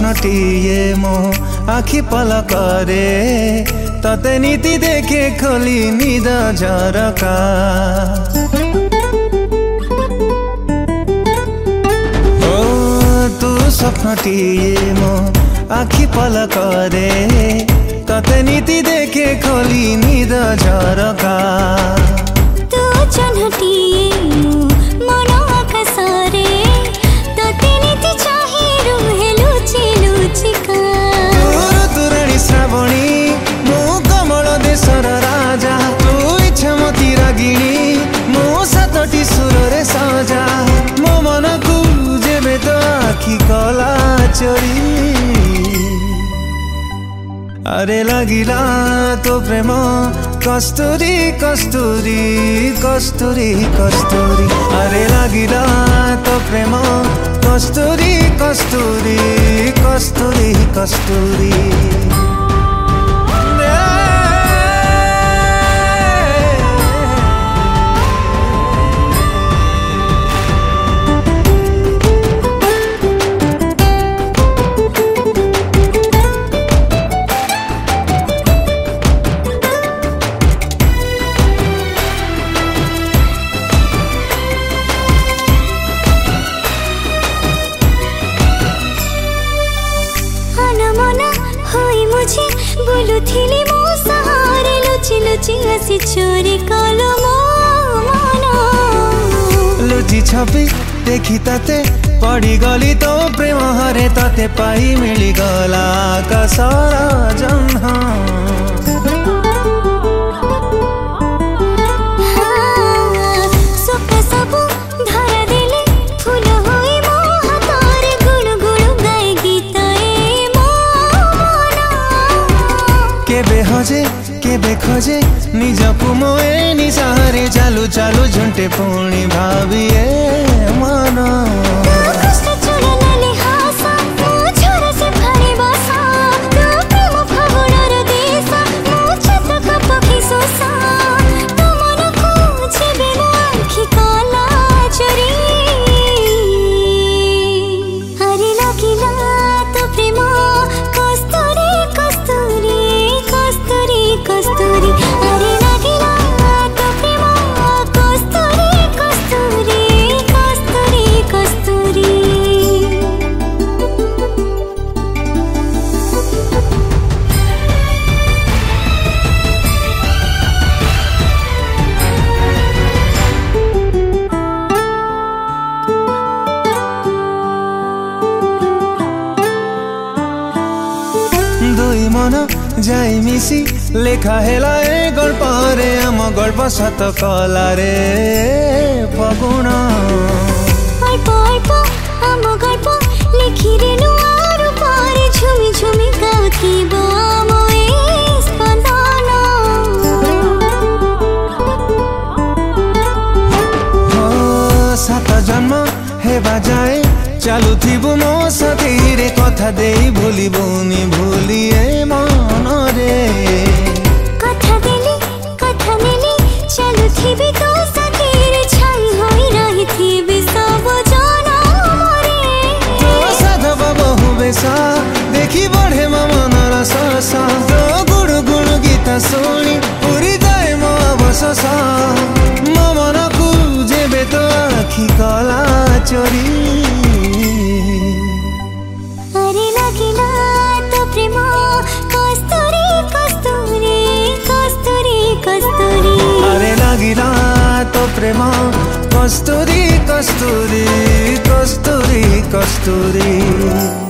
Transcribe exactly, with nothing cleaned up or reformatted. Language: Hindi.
ସ୍ୱପ୍ନଟିଏ ମୋ ଆଖି ପଲକରେ ତତେ ନୀତି ଦେଖେ ଖୋଲି ନିଦ ଝରକା। ଓ ତୁ ସ୍ୱପ୍ନଟିଏ ମୋ ଆଖି ପଲକରେ ତତେ ନୀତି ଦେଖେ ଖୋଲି ନିଦ ଝରକା। ତୁ ଜହ୍ନଟିଏ ମୋ ମନ ଆକାଶରେ ତତେ ନୀତି ଚାହିଁ ରୁହେ ଲୁଚି ଲୁଚିକା। ଋତୁରାଣୀ ଶ୍ରାବଣୀ ମୁଁ କମଳ ଦେଶର ରାଜା, ତୁ ଇଚ୍ଛାମତି ରାଗିଣୀ ମୁଁ ସାତଟି ସୁରରେ ସଜା। ମୋ ମନକୁ ଯେବେ ତୋ ଆଖି କଲା ଚୋରି, अरे लगिला तो प्रेम कस्तूरी कस्तूरी कस्तूरी कस्तूरी। अरे लगिला तो प्रेम कस्तूरी कस्तूरी कस्तूरी कस्तूरी। बोलुथिली मो सहारे लुचि लुचि हसी चोरी कलो मो मन। लुचि छपी देखी तते पड़ी गली तो प्रेम हरे तते पाई मिली गला आकाशर जह्न। हजे केबे खोजे निजकु मोए निसारे चालू चालू झुंटे पुणी भाविए मन। दुई मन जाई मिसी लेखा हेला ए गल्प रे आम गल्प सत कला रे फगुण। अल्प अल्प आम गल्प लिखि रे नुआ रूपरे झुमी झुमी गाउथिबो मोए स्पंदन। हो सात जन्म हेबा जाए चालू थिबु मो साथी रे कथा देई भूलिबुनी भूलिए मन रे। कथा देली कथा नेली चालू थिबि तो साथी रे छाई होई रही थिबि सब जनम रे। तो साधव बहु बेसा देखी बढ़े मो मनर ससा, तो गुणु गुणु गीत शुणी पूरी जाए मो अवशेष। मो मनकु जेबे तो आखि कला चोरी, अरे लगिला तो प्रेम कस्तूरी कस्तूरी कस्तूरी कस्तूरी। अरे लगिला तो प्रेम कस्तूरी कस्तूरी कस्तूरी कस्तूरी।